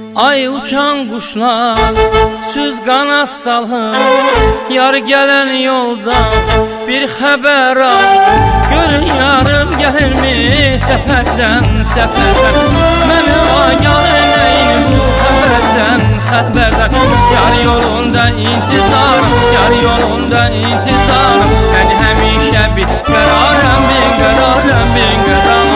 Ay uçan kuşlar süz kanat salın, yar gelen yolda bir haber al. Görün yarım gelir mi seferden seferden, beni agah eyleyin bu haberden. Yar yolunda intizar, yar yolunda intizar. Ben hemişe bir kararım, bir kararım, bir kararım.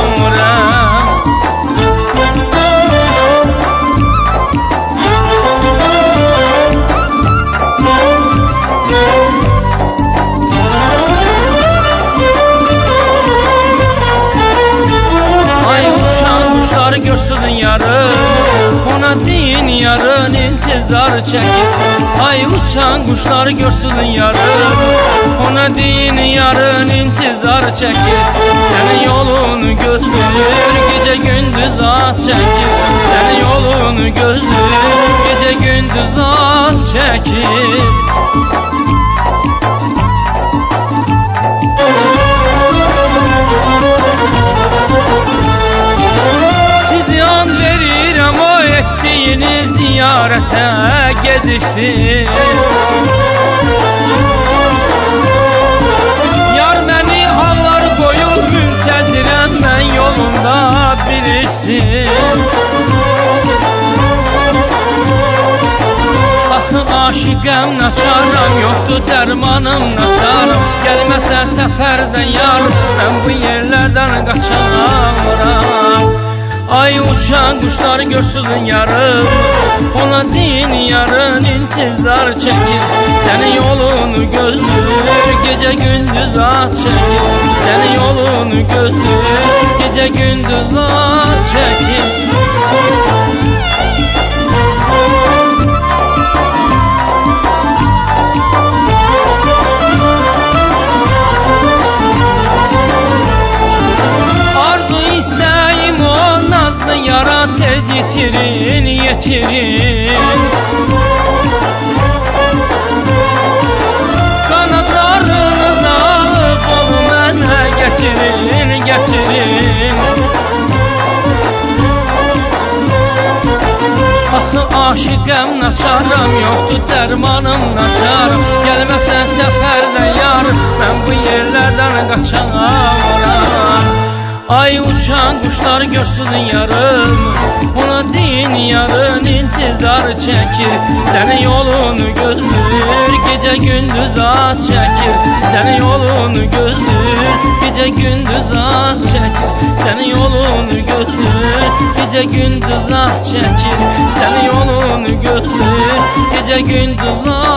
Görsün yarın, ona deyin yarın intizar çekir. Ay uçan kuşlar görsün yarın, ona deyin yarın intizar çekir. Senin yolunu gözlür, gece gündüz at çekir. Senin yolunu gözlür, gece gündüz at çekir. Ziyarete gidişsin, yar beni ağlar boyu müntezirem, ben yolunda bilirsin. Axı aşıqəm naçaram, yoktu dermanım naçaram. Gelmezse seferden yar, ben bu yerlerden kaçamam. Ay uçan kuşlar görsün yarın, ona deyin yarın intizar çekir. Senin yolunu gözlür, gece gündüz at çekir. Senin yolunu gözlür, gece gündüz at çekir. Tez yetirin, yetirin. Kanatlarınızı alıp onu mənə getirin, getirin. Axı aşıqəm naçaram, yoktu dermanım naçaram. Gelmezsen seferden yar, ben bu yerlerden kaçamam. Ay uçan kuşlar görsün yarın, ona deyin yarın intizar çekir. Senin yolunu gözlür, gece gündüz at çekir. Senin yolunu gözlür, gece gündüz at çekir. Senin yolunu gözlür, gece gündüz at çekir. Senin yolunu gözlür, gece gündüz at çekir.